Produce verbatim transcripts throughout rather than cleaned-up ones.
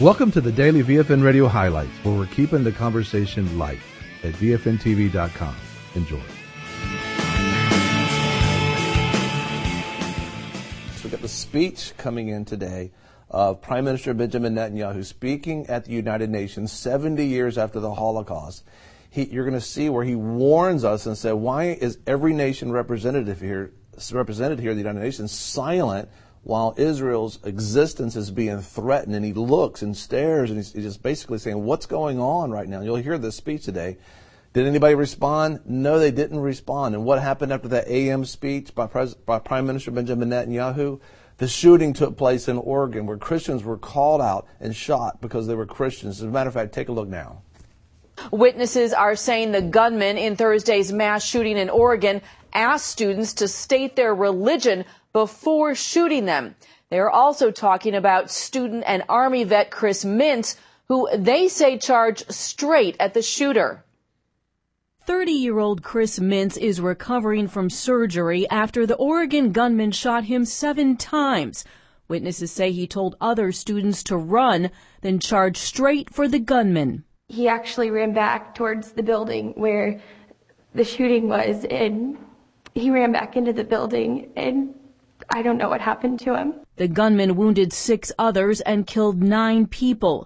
Welcome to the Daily V F N Radio Highlights, where we're keeping the conversation light at V F N T V dot com. Enjoy. So we got the speech coming in today of Prime Minister Benjamin Netanyahu speaking at the United Nations seventy years after the Holocaust. He, you're going to see where he warns us and said, why is every nation representative here, represented here at the United Nations silent while Israel's existence is being threatened? And he looks and stares, and he's, he's just basically saying, what's going on right now? And you'll hear this speech today. Did anybody respond? No, they didn't respond. And what happened after that A M speech by, Pres- by Prime Minister Benjamin Netanyahu? The shooting took place in Oregon, where Christians were called out and shot because they were Christians. As a matter of fact, take a look now. Witnesses are saying the gunman in Thursday's mass shooting in Oregon asked students to state their religion before shooting them. They are also talking about student and Army vet Chris Mintz, who they say charged straight at the shooter. thirty-year-old Chris Mintz is recovering from surgery after the Oregon gunman shot him seven times. Witnesses say he told other students to run, then charged straight for the gunman. He actually ran back towards the building where the shooting was, and he ran back into the building, and I don't know what happened to him. The gunman wounded six others and killed nine people.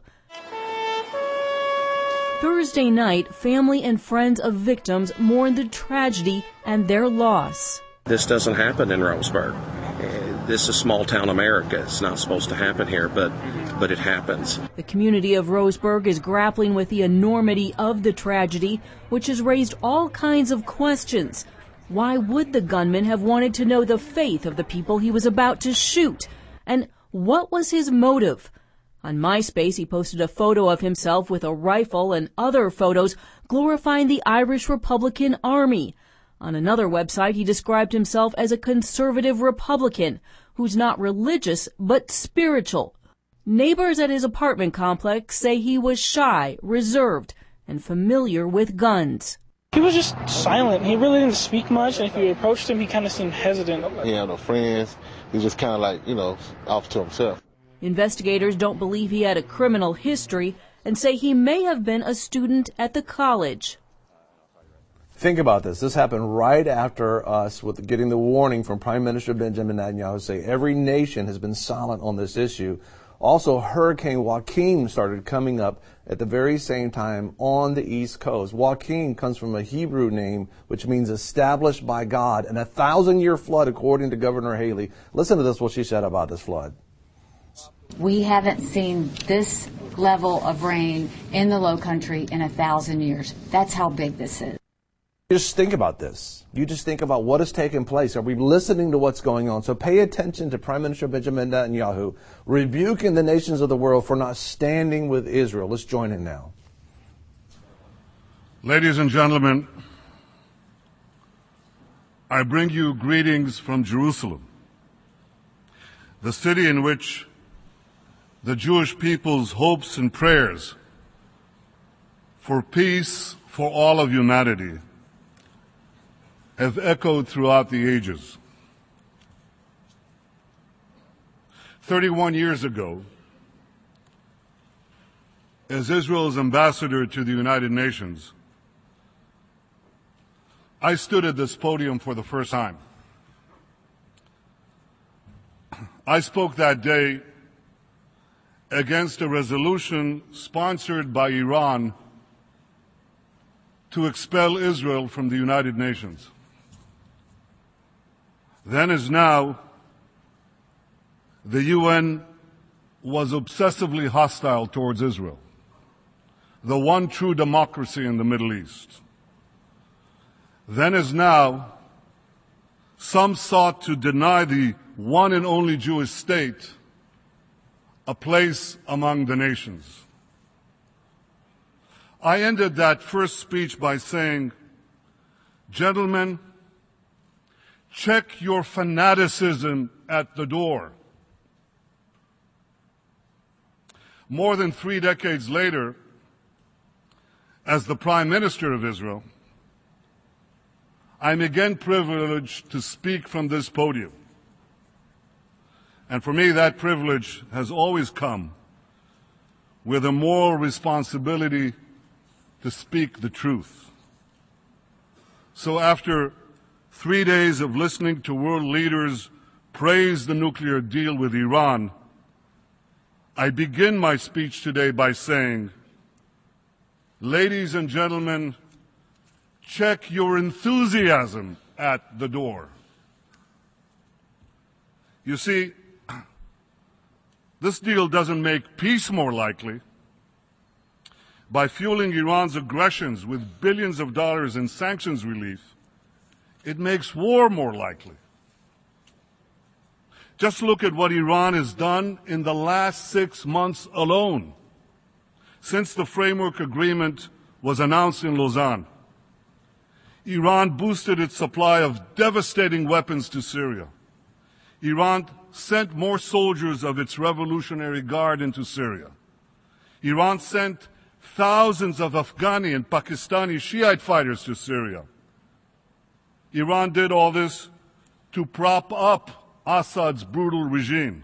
Thursday night, family and friends of victims mourned the tragedy and their loss. This doesn't happen in Roseburg. This is small-town America. It's not supposed to happen here, but but it happens. The community of Roseburg is grappling with the enormity of the tragedy, which has raised all kinds of questions. Why would the gunman have wanted to know the faith of the people he was about to shoot? And what was his motive? On MySpace, he posted a photo of himself with a rifle and other photos glorifying the Irish Republican Army. On another website, he described himself as a conservative Republican who's not religious but spiritual. Neighbors at his apartment complex say he was shy, reserved, and familiar with guns. He was just silent. He really didn't speak much, and if you approached him, he kind of seemed hesitant. He had no friends. He was just kind of like, you know, off to himself. Investigators don't believe he had a criminal history and say he may have been a student at the college. Think about this. This happened right after us with getting the warning from Prime Minister Benjamin Netanyahu say every nation has been silent on this issue. Also, Hurricane Joaquin started coming up at the very same time on the East Coast. Joaquin comes from a Hebrew name, which means established by God, and a thousand-year flood, according to Governor Haley. Listen to this, what she said about this flood. We haven't seen this level of rain in the Low Country in a thousand years. That's how big this is. Just think about this. You just think about what has taken place. Are we listening to what's going on? So pay attention to Prime Minister Benjamin Netanyahu rebuking the nations of the world for not standing with Israel. Let's join in now. Ladies and gentlemen, I bring you greetings from Jerusalem, the city in which the Jewish people's hopes and prayers for peace for all of humanity have echoed throughout the ages. thirty-one years ago, as Israel's ambassador to the United Nations, I stood at this podium for the first time. I spoke that day against a resolution sponsored by Iran to expel Israel from the United Nations. Then as now, the U N was obsessively hostile towards Israel, the one true democracy in the Middle East. Then as now, some sought to deny the one and only Jewish state a place among the nations. I ended that first speech by saying, gentlemen, check your fanaticism at the door. More than three decades later, as the Prime Minister of Israel, I'm again privileged to speak from this podium. And for me, that privilege has always come with a moral responsibility to speak the truth. So after three days of listening to world leaders praise the nuclear deal with Iran, I begin my speech today by saying, ladies and gentlemen, check your enthusiasm at the door. You see, this deal doesn't make peace more likely. By fueling Iran's aggressions with billions of dollars in sanctions relief, it makes war more likely. Just look at what Iran has done in the last six months alone, since the framework agreement was announced in Lausanne. Iran boosted its supply of devastating weapons to Syria. Iran sent more soldiers of its Revolutionary Guard into Syria. Iran sent thousands of Afghani and Pakistani Shiite fighters to Syria. Iran did all this to prop up Assad's brutal regime.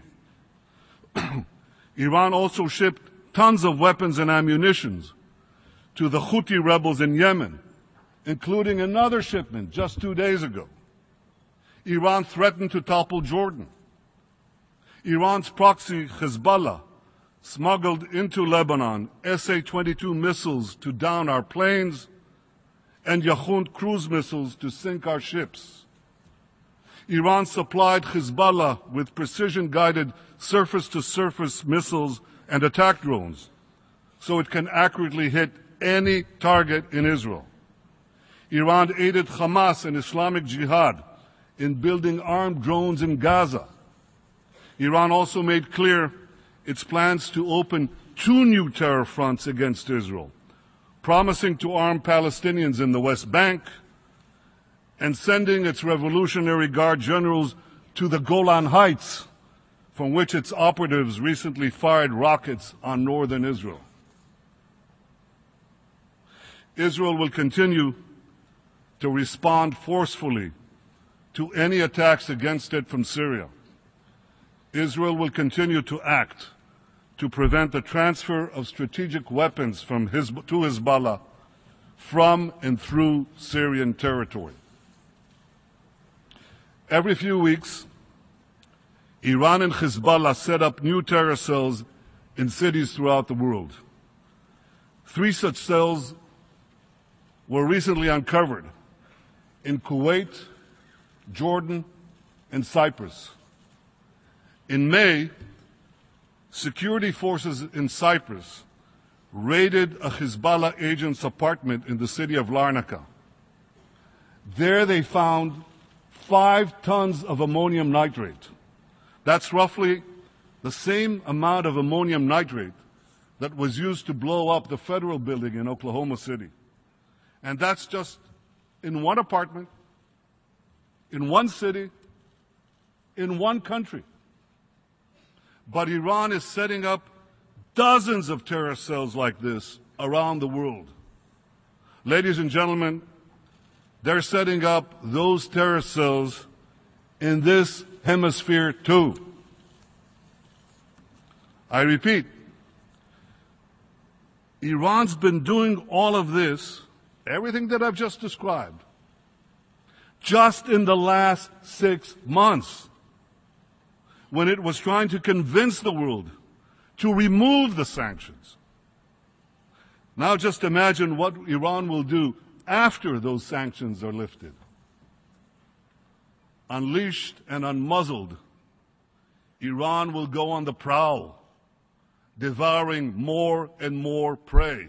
Iran also shipped tons of weapons and ammunition to the Houthi rebels in Yemen, including another shipment just two days ago. Iran threatened to topple Jordan. Iran's proxy, Hezbollah, smuggled into Lebanon S A twenty-two missiles to down our planes and Yahud cruise missiles to sink our ships. Iran supplied Hezbollah with precision-guided surface-to-surface missiles and attack drones so it can accurately hit any target in Israel. Iran aided Hamas and Islamic Jihad in building armed drones in Gaza. Iran also made clear its plans to open two new terror fronts against Israel, promising to arm Palestinians in the West Bank and sending its Revolutionary Guard generals to the Golan Heights, from which its operatives recently fired rockets on northern Israel. Israel will continue to respond forcefully to any attacks against it from Syria. Israel will continue to act to prevent the transfer of strategic weapons from Hizb- to Hezbollah from and through Syrian territory. Every few weeks, Iran and Hezbollah set up new terror cells in cities throughout the world. Three such cells were recently uncovered in Kuwait, Jordan, and Cyprus. In May, security forces in Cyprus raided a Hezbollah agent's apartment in the city of Larnaca. There they found five tons of ammonium nitrate. That's roughly the same amount of ammonium nitrate that was used to blow up the federal building in Oklahoma City. And that's just in one apartment, in one city, in one country. But Iran is setting up dozens of terror cells like this around the world. Ladies and gentlemen, they're setting up those terror cells in this hemisphere too. I repeat, Iran's been doing all of this, everything that I've just described, just in the last six months, when it was trying to convince the world to remove the sanctions. Now just imagine what Iran will do after those sanctions are lifted. Unleashed and unmuzzled, Iran will go on the prowl, devouring more and more prey.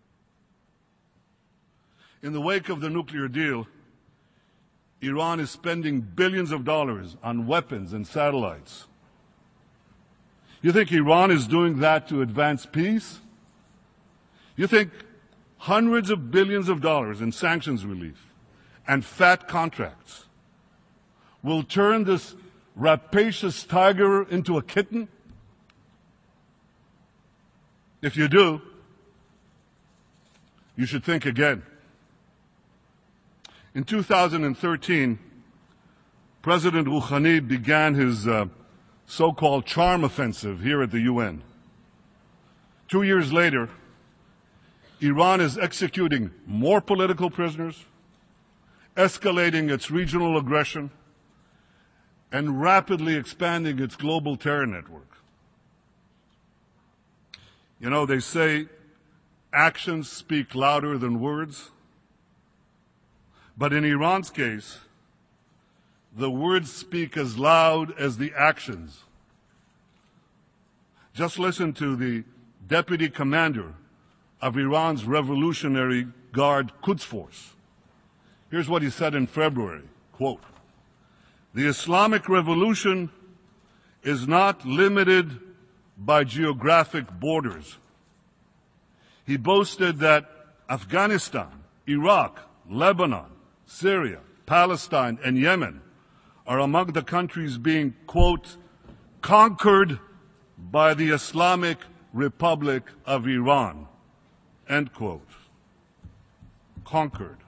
In the wake of the nuclear deal, Iran is spending billions of dollars on weapons and satellites. You think Iran is doing that to advance peace? You think hundreds of billions of dollars in sanctions relief and fat contracts will turn this rapacious tiger into a kitten? If you do, you should think again. In two thousand thirteen, President Rouhani began his uh, so-called charm offensive here at the U N Two years later, Iran is executing more political prisoners, escalating its regional aggression, and rapidly expanding its global terror network. You know, they say actions speak louder than words. But in Iran's case, the words speak as loud as the actions. Just listen to the deputy commander of Iran's Revolutionary Guard Quds Force. Here's what he said in February, quote, "The Islamic Revolution is not limited by geographic borders." He boasted that Afghanistan, Iraq, Lebanon, Syria, Palestine, and Yemen are among the countries being, quote, "conquered by the Islamic Republic of Iran," end quote. Conquered.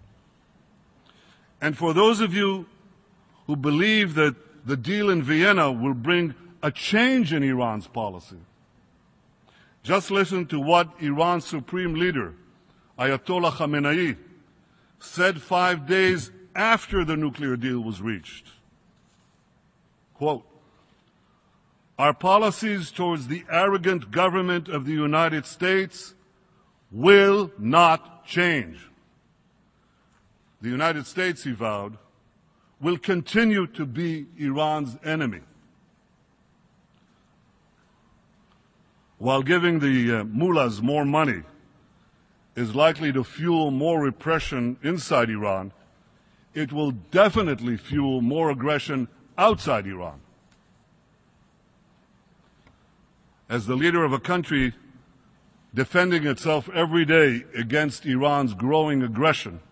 And for those of you who believe that the deal in Vienna will bring a change in Iran's policy, just listen to what Iran's supreme leader, Ayatollah Khamenei, said five days after the nuclear deal was reached. Quote, "Our policies towards the arrogant government of the United States will not change. The United States," he vowed, "will continue to be Iran's enemy." While giving the uh, mullahs more money is likely to fuel more repression inside Iran, it will definitely fuel more aggression outside Iran. As the leader of a country defending itself every day against Iran's growing aggression,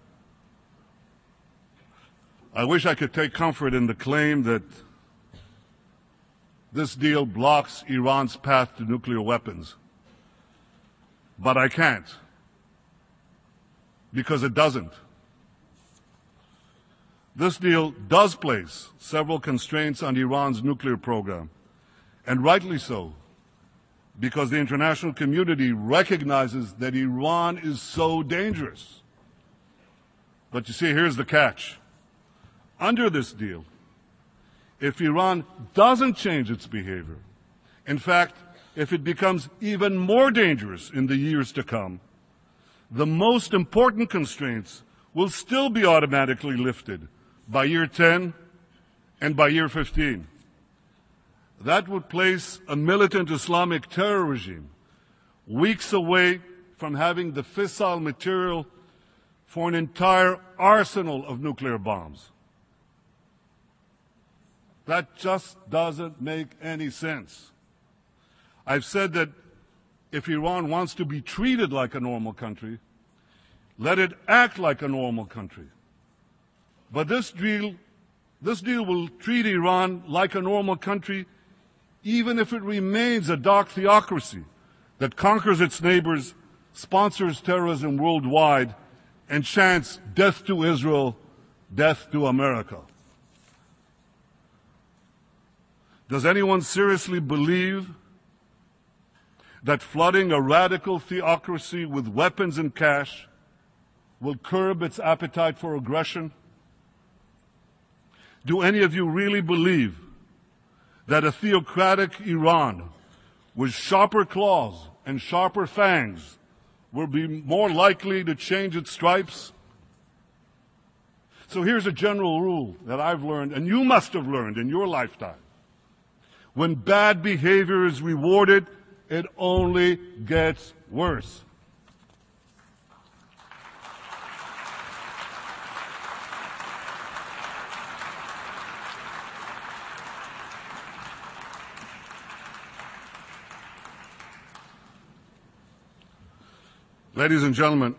I wish I could take comfort in the claim that this deal blocks Iran's path to nuclear weapons. But I can't, because it doesn't. This deal does place several constraints on Iran's nuclear program, and rightly so, because the international community recognizes that Iran is so dangerous. But you see, here's the catch. Under this deal, if Iran doesn't change its behavior, in fact, if it becomes even more dangerous in the years to come, the most important constraints will still be automatically lifted by year ten and by year fifteen. That would place a militant Islamic terror regime weeks away from having the fissile material for an entire arsenal of nuclear bombs. That just doesn't make any sense. I've said that if Iran wants to be treated like a normal country, let it act like a normal country. But this deal, this deal will treat Iran like a normal country even if it remains a dark theocracy that conquers its neighbors, sponsors terrorism worldwide, and chants death to Israel, death to America. Does anyone seriously believe that flooding a radical theocracy with weapons and cash will curb its appetite for aggression? Do any of you really believe that a theocratic Iran with sharper claws and sharper fangs will be more likely to change its stripes? So here's a general rule that I've learned, and you must have learned in your lifetime. When bad behavior is rewarded, it only gets worse. Ladies and gentlemen,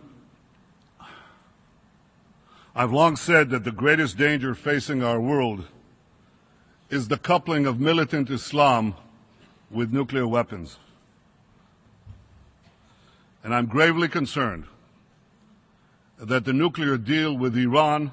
I've long said that the greatest danger facing our world is the coupling of militant Islam with nuclear weapons. And I'm gravely concerned that the nuclear deal with Iran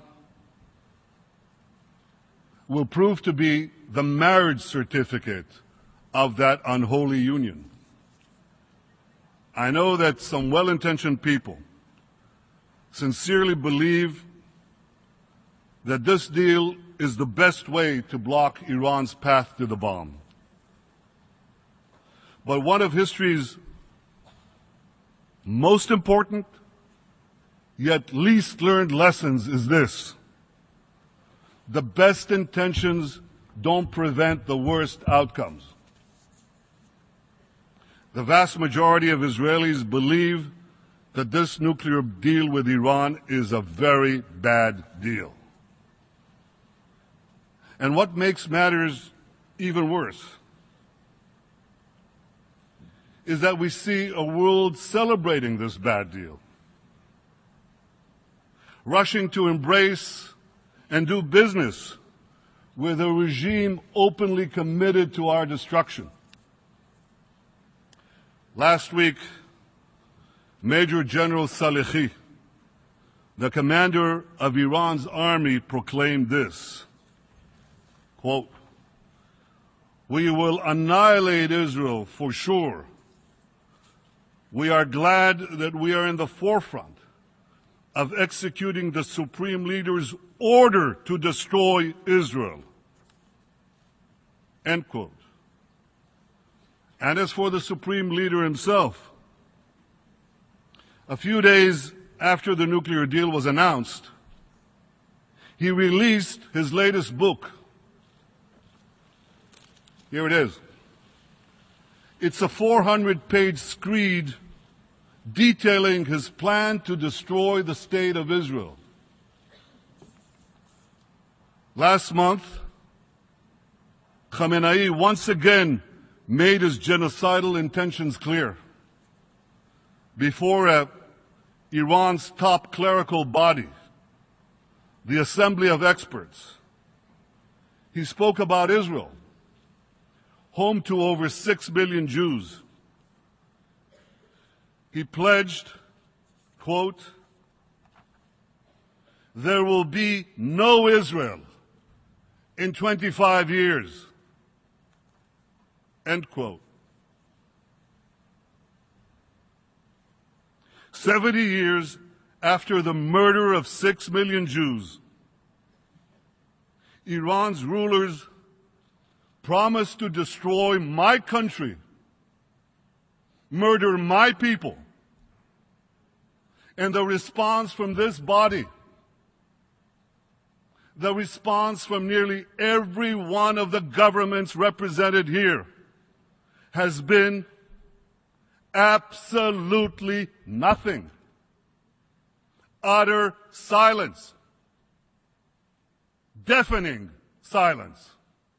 will prove to be the marriage certificate of that unholy union. I know that some well-intentioned people sincerely believe that this deal is the best way to block Iran's path to the bomb. But one of history's most important, yet least learned lessons is this: the best intentions don't prevent the worst outcomes. The vast majority of Israelis believe that this nuclear deal with Iran is a very bad deal. And what makes matters even worse is that we see a world celebrating this bad deal, rushing to embrace and do business with a regime openly committed to our destruction. Last week, Major General Salehi, the commander of Iran's army, proclaimed this, quote, "We will annihilate Israel for sure. We are glad that we are in the forefront of executing the Supreme Leader's order to destroy Israel." End quote. And as for the Supreme Leader himself, a few days after the nuclear deal was announced, he released his latest book. Here it is. It's a four hundred page screed detailing his plan to destroy the state of Israel. Last month, Khamenei once again made his genocidal intentions clear before uh, Iran's top clerical body, the Assembly of Experts. He spoke about Israel, home to over six million Jews. He pledged, quote, "There will be no Israel in twenty-five years." End quote. Seventy years after the murder of six million Jews, Iran's rulers promised to destroy my country, murder my people. And the response from this body, the response from nearly every one of the governments represented here, has been absolutely nothing. Utter silence. Deafening silence.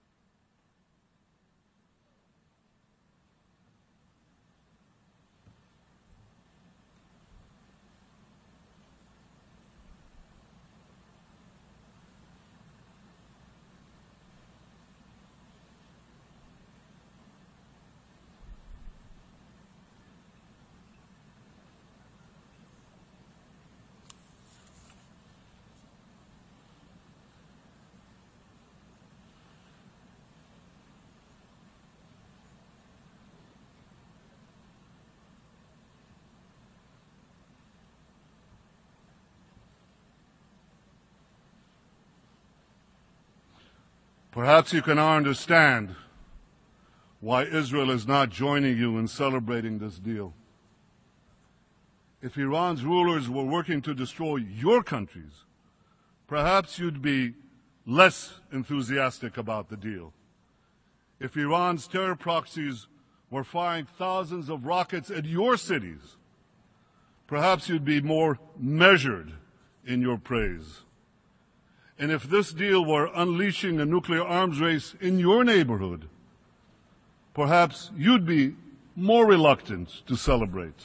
Perhaps you can now understand why Israel is not joining you in celebrating this deal. If Iran's rulers were working to destroy your countries, perhaps you'd be less enthusiastic about the deal. If Iran's terror proxies were firing thousands of rockets at your cities, perhaps you'd be more measured in your praise. And if this deal were unleashing a nuclear arms race in your neighborhood, perhaps you'd be more reluctant to celebrate.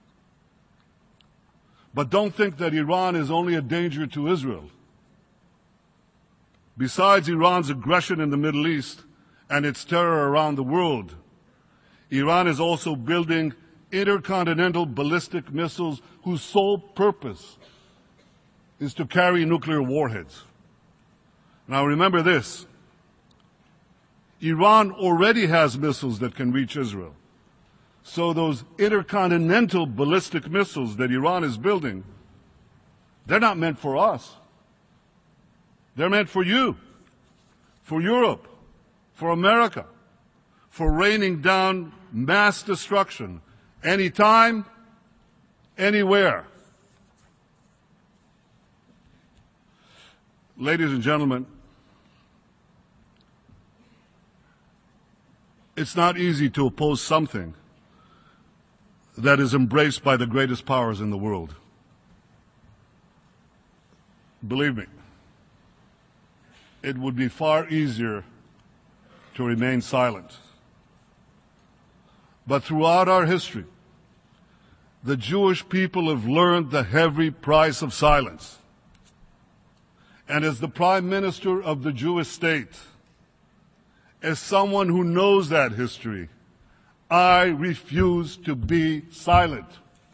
But don't think that Iran is only a danger to Israel. Besides Iran's aggression in the Middle East and its terror around the world, Iran is also building intercontinental ballistic missiles whose sole purpose is to carry nuclear warheads. Now remember this, Iran already has missiles that can reach Israel. So those intercontinental ballistic missiles that Iran is building, they're not meant for us. They're meant for you, for Europe, for America, for raining down mass destruction anytime, anywhere. Ladies and gentlemen, it's not easy to oppose something that is embraced by the greatest powers in the world. Believe me, it would be far easier to remain silent. But throughout our history, the Jewish people have learned the heavy price of silence. And as the Prime Minister of the Jewish state, as someone who knows that history, I refuse to be silent.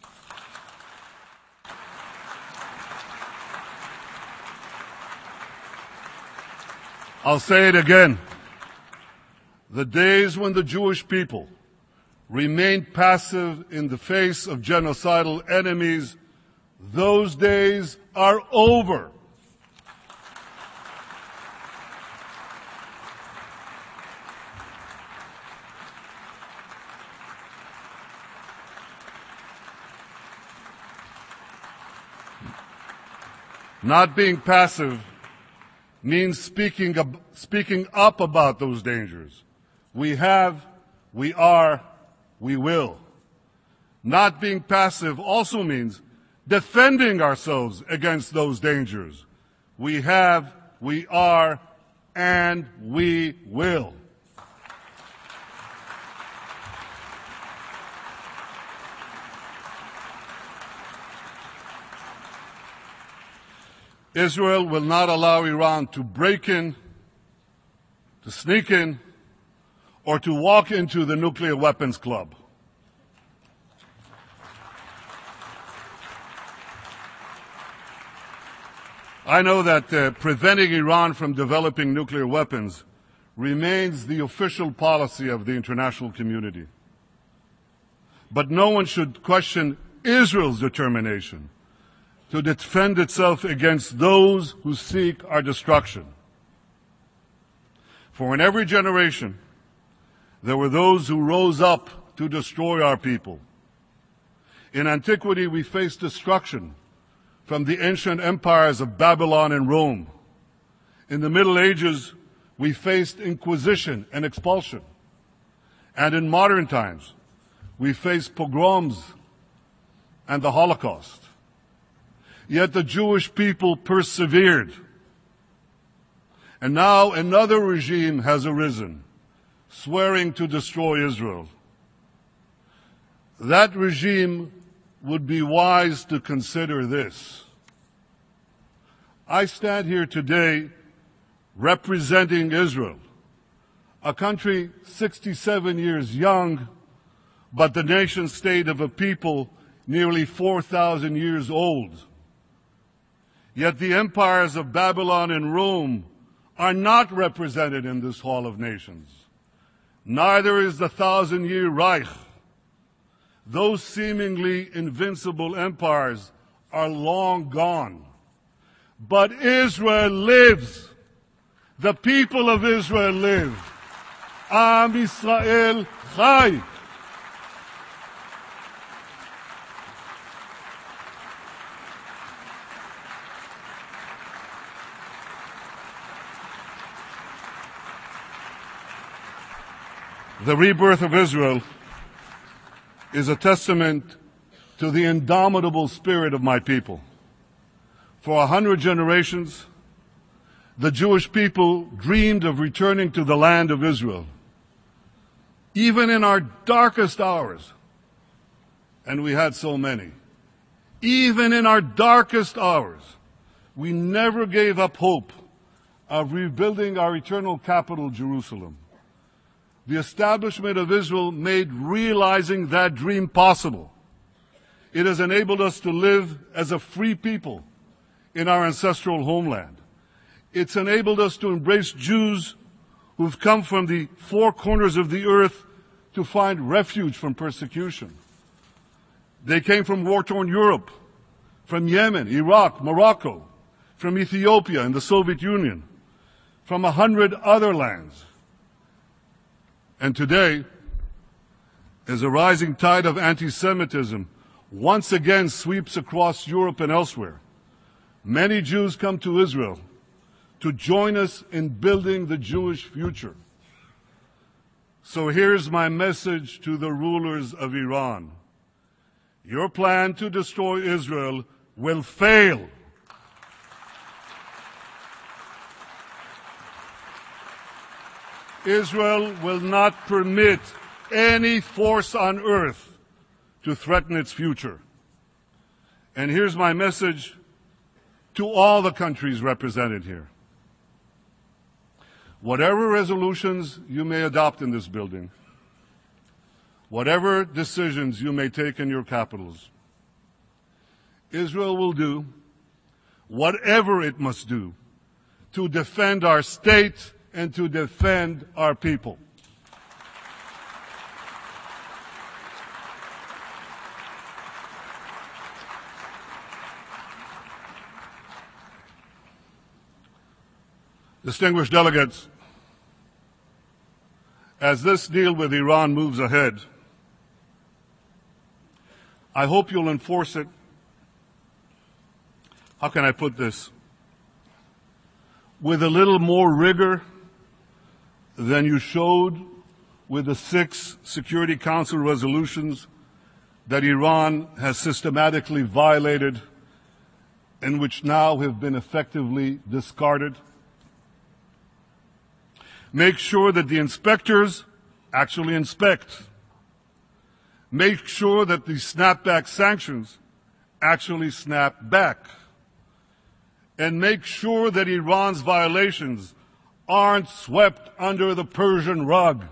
I'll say it again. The days when the Jewish people remained passive in the face of genocidal enemies, those days are over. Not being passive means speaking, up, speaking up about those dangers. We have, we are, we will. Not being passive also means defending ourselves against those dangers. We have, we are, and we will. Israel will not allow Iran to break in, to sneak in, or to walk into the nuclear weapons club. I know that uh, preventing Iran from developing nuclear weapons remains the official policy of the international community. But no one should question Israel's determination to defend itself against those who seek our destruction. For in every generation, there were those who rose up to destroy our people. In antiquity, we faced destruction from the ancient empires of Babylon and Rome. In the Middle Ages, we faced inquisition and expulsion. And in modern times, we face pogroms and the Holocaust. Yet the Jewish people persevered. And now another regime has arisen, swearing to destroy Israel. That regime would be wise to consider this. I stand here today representing Israel, a country sixty-seven years young, but the nation state of a people nearly four thousand years old. Yet the empires of Babylon and Rome are not represented in this Hall of Nations. Neither is the thousand-year Reich. Those seemingly invincible empires are long gone. But Israel lives. The people of Israel live. Am Yisrael Chai. The rebirth of Israel is a testament to the indomitable spirit of my people. For a hundred generations, the Jewish people dreamed of returning to the land of Israel. Even in our darkest hours, and we had so many, even in our darkest hours, we never gave up hope of rebuilding our eternal capital, Jerusalem. The establishment of Israel made realizing that dream possible. It has enabled us to live as a free people in our ancestral homeland. It's enabled us to embrace Jews who've come from the four corners of the earth to find refuge from persecution. They came from war-torn Europe, from Yemen, Iraq, Morocco, from Ethiopia and the Soviet Union, from a hundred other lands. And today, as a rising tide of anti-Semitism once again sweeps across Europe and elsewhere, many Jews come to Israel to join us in building the Jewish future. So here's my message to the rulers of Iran. Your plan to destroy Israel will fail. Israel will not permit any force on earth to threaten its future. And here's my message to all the countries represented here. Whatever resolutions you may adopt in this building, whatever decisions you may take in your capitals, Israel will do whatever it must do to defend our state and to defend our people. Distinguished delegates, as this deal with Iran moves ahead, I hope you'll enforce it. How can I put this? With a little more rigor than you showed with the six Security Council resolutions that Iran has systematically violated and which now have been effectively discarded. Make sure that the inspectors actually inspect. Make sure that the snapback sanctions actually snap back. And make sure that Iran's violations aren't swept under the Persian rug.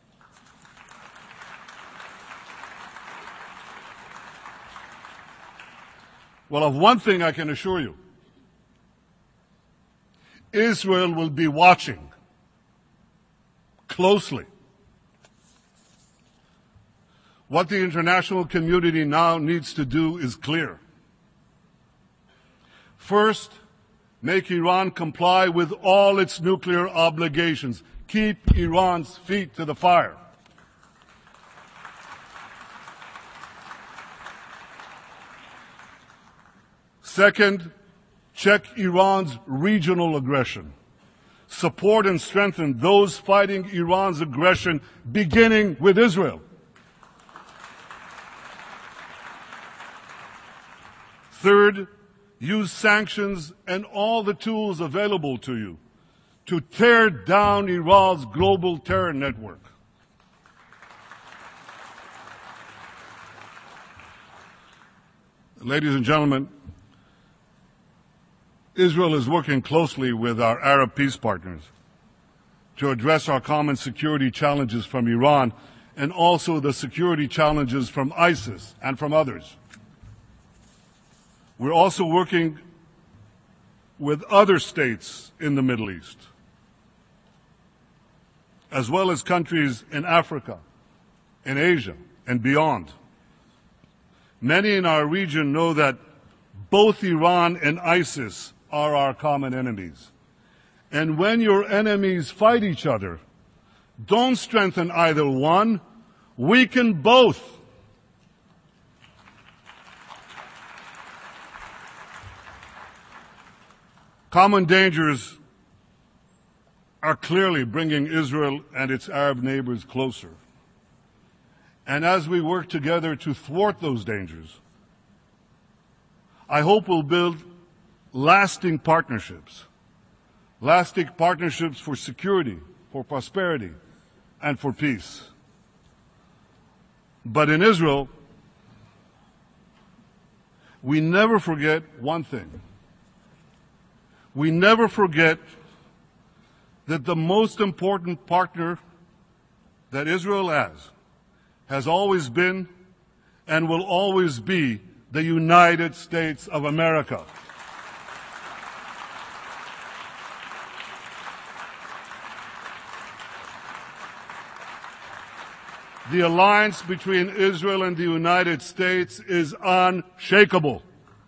Well, of one thing I can assure you, Israel will be watching closely. What the international community now needs to do is clear. First, make Iran comply with all its nuclear obligations. Keep Iran's feet to the fire. Second, check Iran's regional aggression. Support and strengthen those fighting Iran's aggression, beginning with Israel. Third, use sanctions and all the tools available to you to tear down Iran's global terror network. Ladies and gentlemen, Israel is working closely with our Arab peace partners to address our common security challenges from Iran and also the security challenges from ISIS and from others. We're also working with other states in the Middle East, as well as countries in Africa, in Asia, and beyond. Many in our region know that both Iran and ISIS are our common enemies. And when your enemies fight each other, don't strengthen either one, weaken both. Common dangers are clearly bringing Israel and its Arab neighbors closer. And as we work together to thwart those dangers, I hope we'll build lasting partnerships, lasting partnerships for security, for prosperity, and for peace. But in Israel, we never forget one thing. We never forget that the most important partner that Israel has, has always been and will always be the United States of America. The alliance between Israel and the United States is unshakable.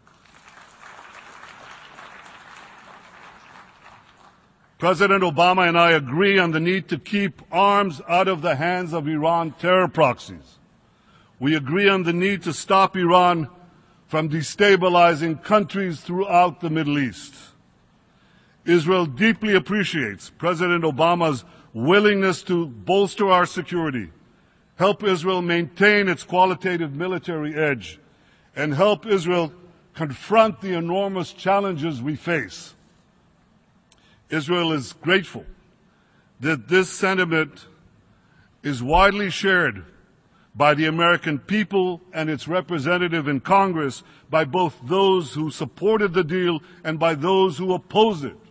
President Obama and I agree on the need to keep arms out of the hands of Iran terror proxies. We agree on the need to stop Iran from destabilizing countries throughout the Middle East. Israel deeply appreciates President Obama's willingness to bolster our security, help Israel maintain its qualitative military edge, and help Israel confront the enormous challenges we face. Israel is grateful that this sentiment is widely shared by the American people and its representative in Congress, by both those who supported the deal and by those who opposed it.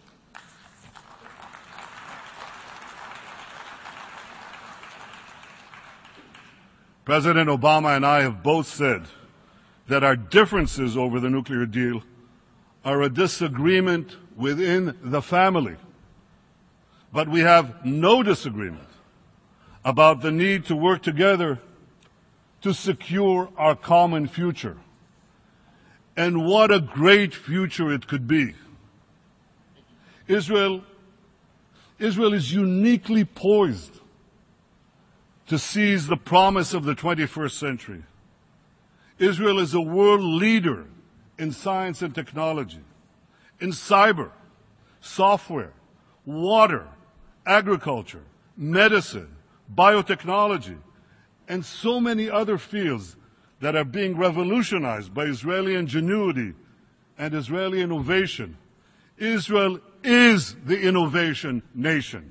President Obama and I have both said that our differences over the nuclear deal are a disagreement within the family. But we have no disagreement about the need to work together to secure our common future. And what a great future it could be. Israel, Israel is uniquely poised to seize the promise of the twenty-first century. Israel is a world leader in science and technology, in cyber, software, water, agriculture, medicine, biotechnology, and so many other fields that are being revolutionized by Israeli ingenuity and Israeli innovation. Israel is the innovation nation.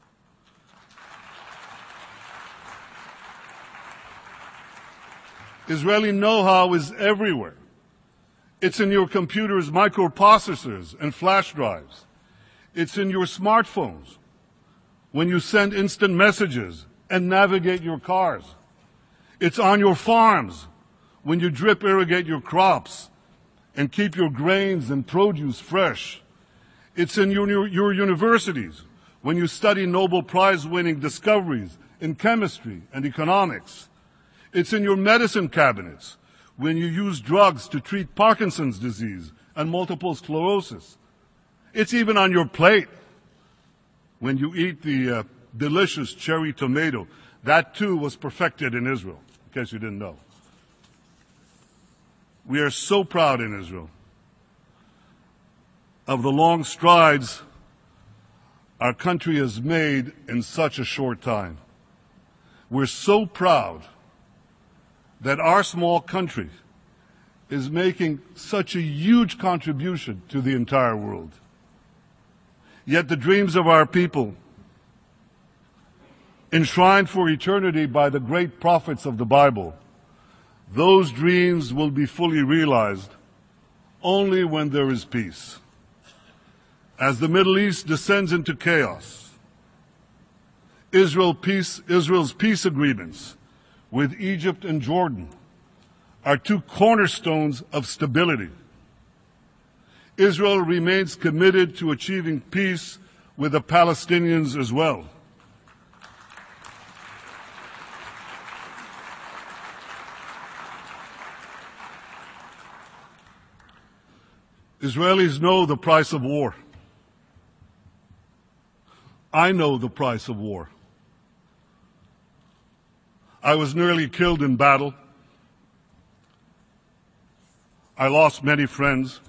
Israeli know-how is everywhere. It's in your computer's microprocessors and flash drives. It's in your smartphones when you send instant messages and navigate your cars. It's on your farms when you drip irrigate your crops and keep your grains and produce fresh. It's in your, your universities when you study Nobel Prize-winning discoveries in chemistry and economics. It's in your medicine cabinets when you use drugs to treat Parkinson's disease and multiple sclerosis. It's even on your plate when you eat the uh, delicious cherry tomato. That too was perfected in Israel, in case you didn't know. We are so proud in Israel of the long strides our country has made in such a short time. We're so proud that our small country is making such a huge contribution to the entire world. Yet the dreams of our people, enshrined for eternity by the great prophets of the Bible, those dreams will be fully realized only when there is peace. As the Middle East descends into chaos, Israel peace, Israel's peace agreements with Egypt and Jordan are two cornerstones of stability. Israel remains committed to achieving peace with the Palestinians as well. Israelis know the price of war. I know the price of war. I was nearly killed in battle. I lost many friends.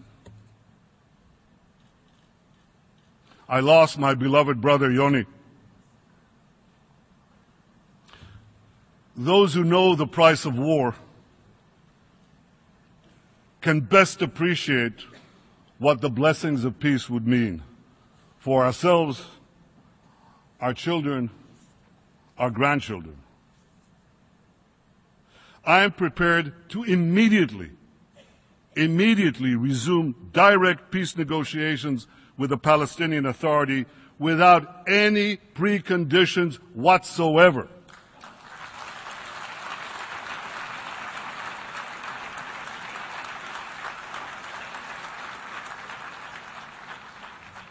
I lost my beloved brother Yoni. Those who know the price of war can best appreciate what the blessings of peace would mean for ourselves, our children, our grandchildren. I am prepared to immediately, immediately resume direct peace negotiations with the Palestinian Authority without any preconditions whatsoever.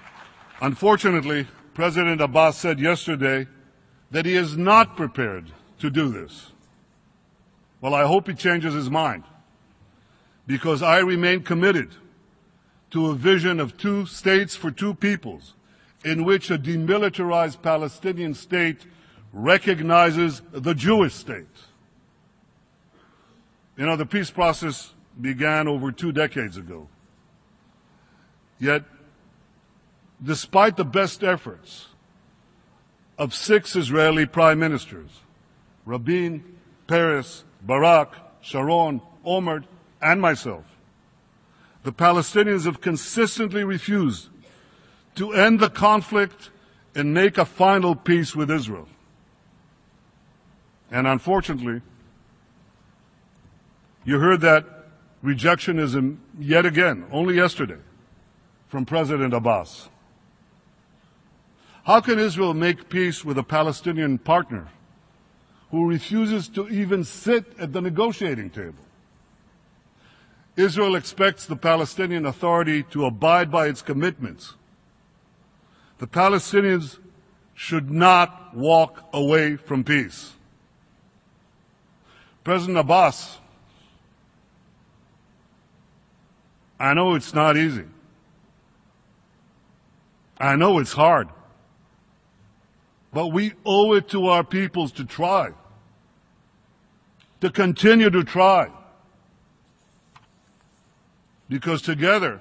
Unfortunately, President Abbas said yesterday that he is not prepared to do this? Well, I hope he changes his mind, because I remain committed to a vision of two states for two peoples, in which a demilitarized Palestinian state recognizes the Jewish state. You know, the peace process began over two decades ago. Yet, despite the best efforts of six Israeli prime ministers, Rabin, Peres, Barak, Sharon, Olmert, and myself, the Palestinians have consistently refused to end the conflict and make a final peace with Israel. And unfortunately, you heard that rejectionism yet again, only yesterday, from President Abbas. How can Israel make peace with a Palestinian partner who refuses to even sit at the negotiating table? Israel expects the Palestinian Authority to abide by its commitments. The Palestinians should not walk away from peace. President Abbas, I know it's not easy. I know it's hard. But we owe it to our peoples to try, to continue to try. Because together,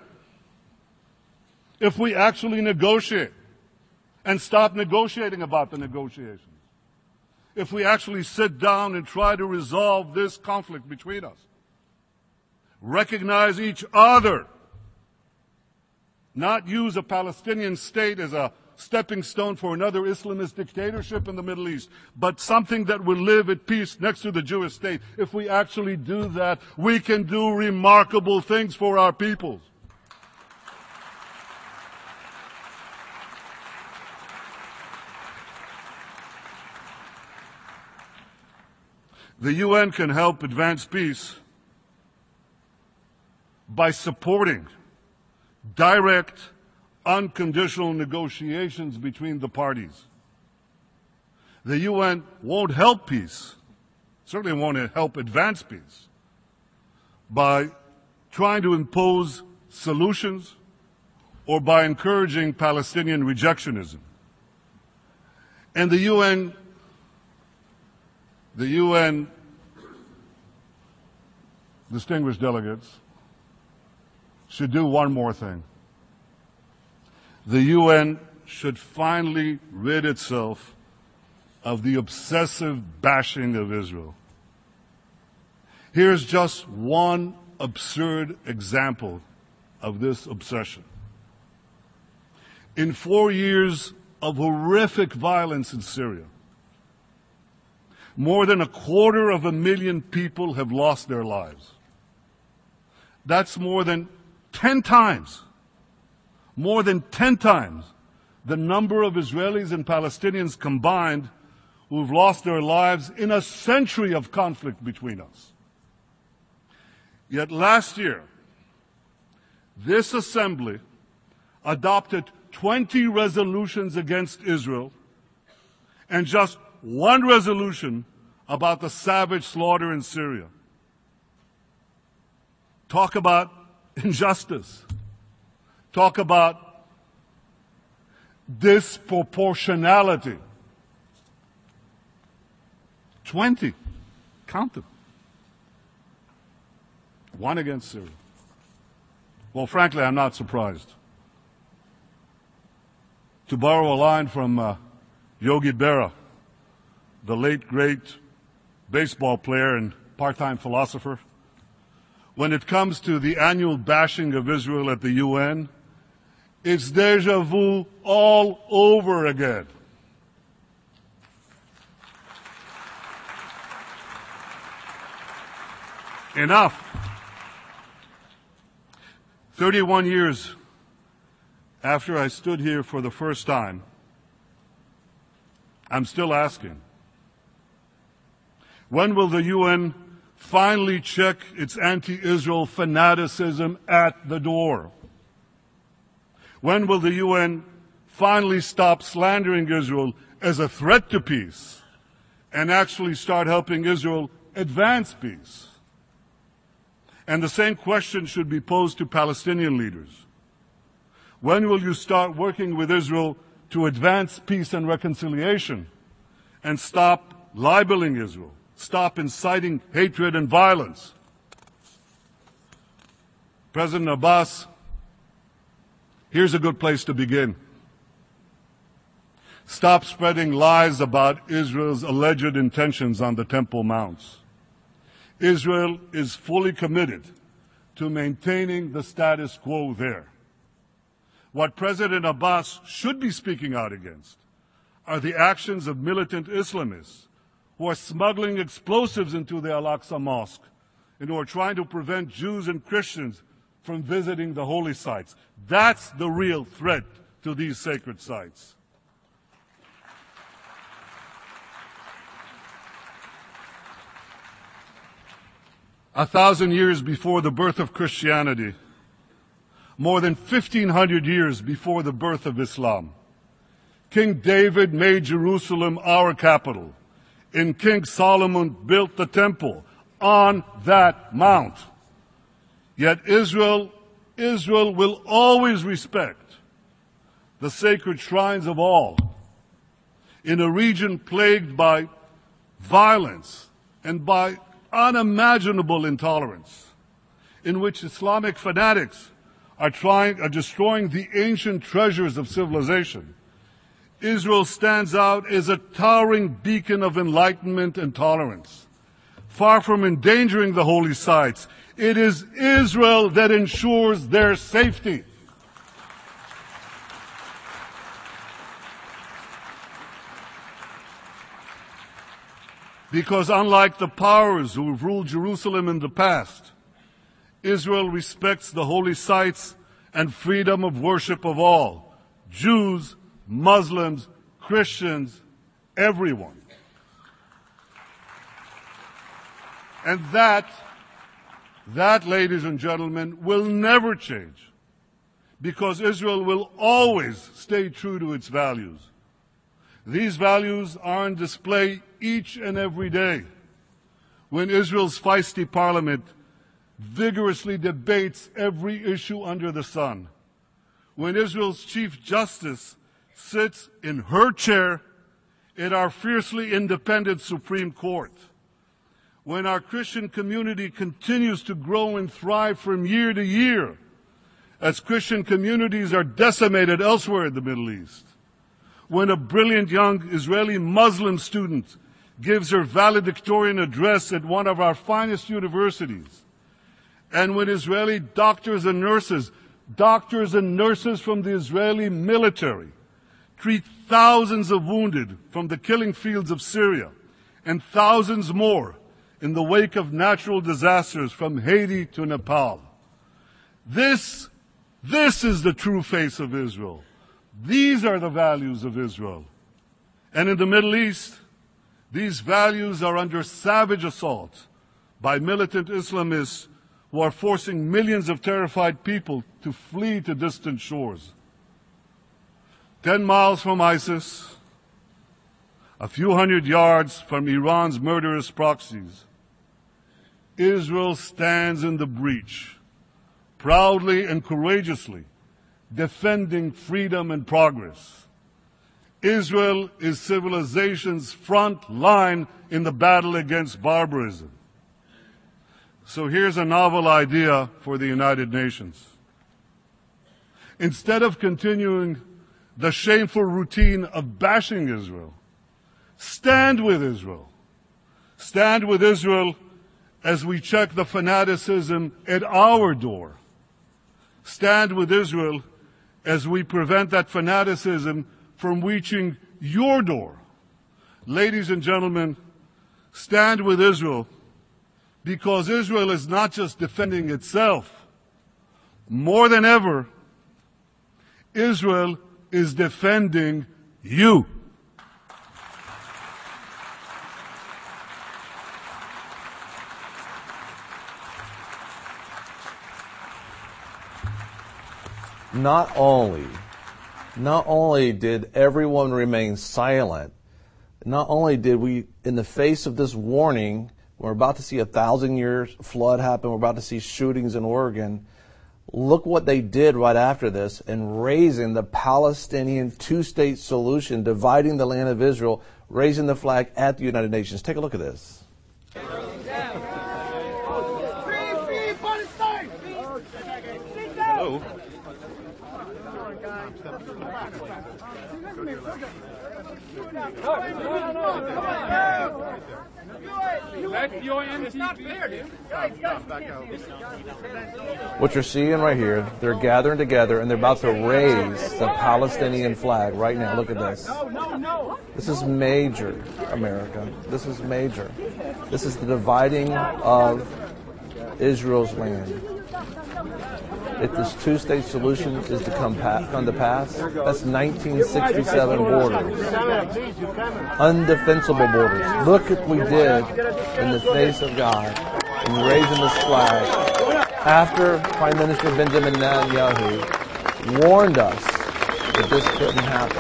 if we actually negotiate and stop negotiating about the negotiations, if we actually sit down and try to resolve this conflict between us, recognize each other, not use a Palestinian state as a stepping stone for another Islamist dictatorship in the Middle East, but something that will live at peace next to the Jewish state. If we actually do that, we can do remarkable things for our peoples. The U N can help advance peace by supporting direct, unconditional negotiations between the parties. The U N won't help peace, certainly won't help advance peace, by trying to impose solutions or by encouraging Palestinian rejectionism. And the U N, the U N distinguished delegates should do one more thing. The U N should finally rid itself of the obsessive bashing of Israel. Here's just one absurd example of this obsession. In four years of horrific violence in Syria, more than a quarter of a million people have lost their lives. That's more than ten times, more than ten times the number of Israelis and Palestinians combined who've lost their lives in a century of conflict between us. Yet last year, this assembly adopted twenty resolutions against Israel and just one resolution about the savage slaughter in Syria. Talk about injustice. Talk about disproportionality. Twenty. Count them. One against Syria. Well, frankly, I'm not surprised. To borrow a line from uh, Yogi Berra, the late, great baseball player and part-time philosopher, when it comes to the annual bashing of Israel at the U N, it's déjà vu all over again. Enough. thirty-one years after I stood here for the first time, I'm still asking, when will the U N finally check its anti-Israel fanaticism at the door? When will the U N finally stop slandering Israel as a threat to peace and actually start helping Israel advance peace? And the same question should be posed to Palestinian leaders. When will you start working with Israel to advance peace and reconciliation and stop libeling Israel, stop inciting hatred and violence? President Abbas, here's a good place to begin. Stop spreading lies about Israel's alleged intentions on the Temple Mounts. Israel is fully committed to maintaining the status quo there. What President Abbas should be speaking out against are the actions of militant Islamists who are smuggling explosives into the Al-Aqsa Mosque and who are trying to prevent Jews and Christians from visiting the holy sites. That's the real threat to these sacred sites. A thousand years before the birth of Christianity, more than fifteen hundred years before the birth of Islam, King David made Jerusalem our capital, and King Solomon built the temple on that mount. Yet Israel, Israel will always respect the sacred shrines of all in a region plagued by violence and by unimaginable intolerance, in which Islamic fanatics are trying, are destroying the ancient treasures of civilization. Israel stands out as a towering beacon of enlightenment and tolerance. Far from endangering the holy sites, it is Israel that ensures their safety. Because unlike the powers who have ruled Jerusalem in the past, Israel respects the holy sites and freedom of worship of all, Jews, Muslims, Christians, everyone. And that, that, ladies and gentlemen, will never change, because Israel will always stay true to its values. These values are on display each and every day when Israel's feisty parliament vigorously debates every issue under the sun, when Israel's Chief Justice sits in her chair in our fiercely independent Supreme Court, when our Christian community continues to grow and thrive from year to year as Christian communities are decimated elsewhere in the Middle East, when a brilliant young Israeli Muslim student gives her valedictorian address at one of our finest universities, and when Israeli doctors and nurses, doctors and nurses from the Israeli military, treat thousands of wounded from the killing fields of Syria and thousands more in the wake of natural disasters from Haiti to Nepal. This, this is the true face of Israel. These are the values of Israel. And in the Middle East, these values are under savage assault by militant Islamists who are forcing millions of terrified people to flee to distant shores. Ten miles from ISIS, a few hundred yards from Iran's murderous proxies, Israel stands in the breach, proudly and courageously defending freedom and progress. Israel is civilization's front line in the battle against barbarism. So here's a novel idea for the United Nations. Instead of continuing the shameful routine of bashing Israel, stand with Israel. Stand with Israel as we check the fanaticism at our door. Stand with Israel as we prevent that fanaticism from reaching your door. Ladies and gentlemen, stand with Israel, because Israel is not just defending itself. More than ever, Israel is defending you. Not only, not only did everyone remain silent, Not only did we, in the face of this warning, we're about to see a thousand year flood happen, we're about to see shootings in Oregon, look what they did right after this in raising the Palestinian two-state solution, dividing the land of Israel, raising the flag at the United Nations. Take a look at this. Hello. What you're seeing right here, they're gathering together and they're about to raise the Palestinian flag right now. Look at this. This is major, America. This is major. This is the dividing of Israel's land. If this two-state solution is to come, pa- come to pass, that's nineteen sixty-seven borders. Undefensible borders. Look what we did in the face of God in raising this flag after Prime Minister Benjamin Netanyahu warned us that this couldn't happen.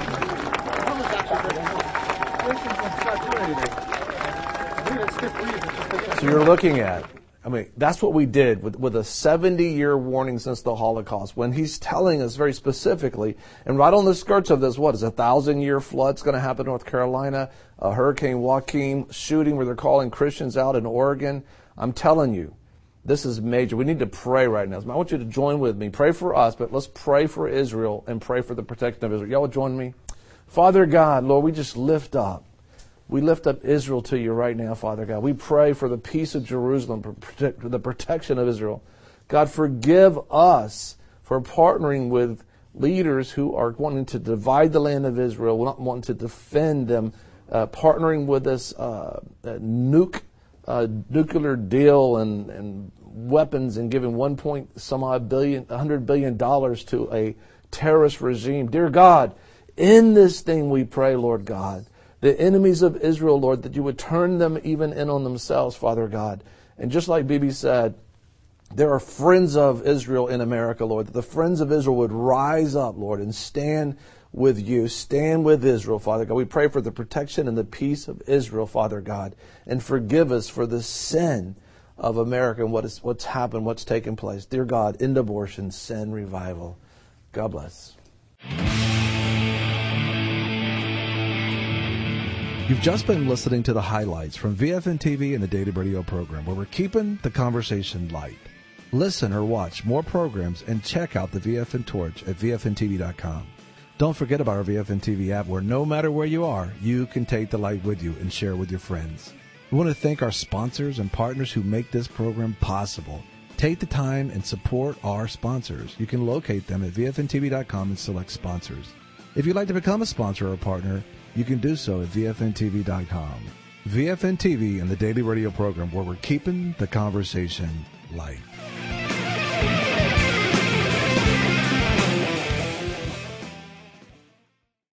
So you're looking at, I mean, that's what we did with, with a seventy-year warning since the Holocaust. When he's telling us very specifically, and right on the skirts of this, what is a thousand-year flood's going to happen in North Carolina, a Hurricane Joaquin shooting where they're calling Christians out in Oregon. I'm telling you, this is major. We need to pray right now. I want you to join with me. Pray for us, but let's pray for Israel and pray for the protection of Israel. Y'all would join me? Father God, Lord, we just lift up. We lift up Israel to you right now, Father God. We pray for the peace of Jerusalem, for protect, the protection of Israel. God, forgive us for partnering with leaders who are wanting to divide the land of Israel, not wanting to defend them, uh, partnering with this uh, nuke, uh, nuclear deal and, and weapons and giving one point some odd billion, one hundred billion dollars to a terrorist regime. Dear God, in this thing we pray, Lord God, the enemies of Israel, Lord, that you would turn them even in on themselves, Father God. And just like Bibi said, there are friends of Israel in America, Lord, that the friends of Israel would rise up, Lord, and stand with you, stand with Israel, Father God. We pray for the protection and the peace of Israel, Father God, and forgive us for the sin of America and what is, what's happened, what's taken place. Dear God, end abortion, sin, revival. God bless. You've just been listening to the highlights from V F N T V and the Daily Radio program, where we're keeping the conversation light. Listen or watch more programs and check out the V F N Torch at V F N T V dot com. Don't forget about our V F N T V app, where no matter where you are, you can take the light with you and share with your friends. We want to thank our sponsors and partners who make this program possible. Take the time and support our sponsors. You can locate them at V F N T V dot com and select sponsors. If you'd like to become a sponsor or a partner, you can do so at V F N T V dot com. V F N T V and the Daily Radio program, where we're keeping the conversation light.